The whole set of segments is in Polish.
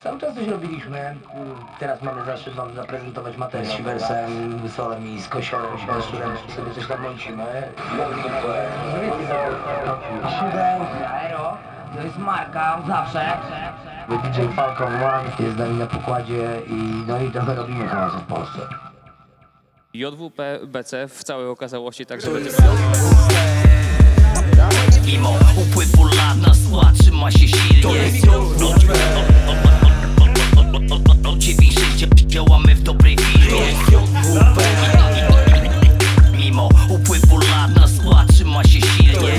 Cały czas coś robiliśmy. Teraz mamy zaszczyt wam zaprezentować materiał z Siwersem, Solem i z Kosiorem, Siwerem, sobie coś tam mącimy. Siwer, Aero, to jest marka od zawsze. DJ Falcon One jest z nami na pokładzie i trochę robimy hałasu w Polsce. JWP-BC w całej okazałości, także będzie... Mimo upływu lat nas trzyma się silnie. Od 9-6 działamy w dobrej firmie. Mimo upływu lat nas trzyma się silnie.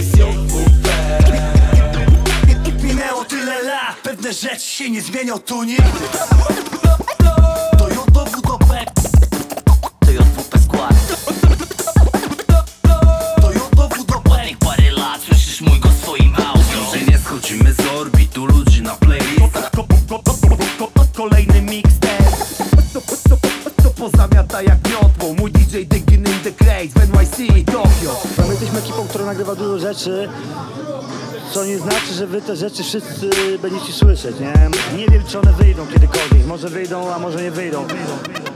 Minęło tyle lat, pewne rzeczy się nie zmienią tu nigdy. To JWP, To JWP skład. to JWP. Ładnych parę lat, słyszysz mój głos w swoim audio. Że nie schodzimy z orbitu ludzi na playlist. Kolejny mixtape to pozamiata jak miotło. Mój DJ digging in the craze w NYC i Tokio. My jesteśmy ekipą, która nagrywa dużo rzeczy, co nie znaczy, że wy te rzeczy wszyscy będziecie słyszeć, nie? Nie wiem, czy one wyjdą kiedykolwiek, może wyjdą, a może nie wyjdą.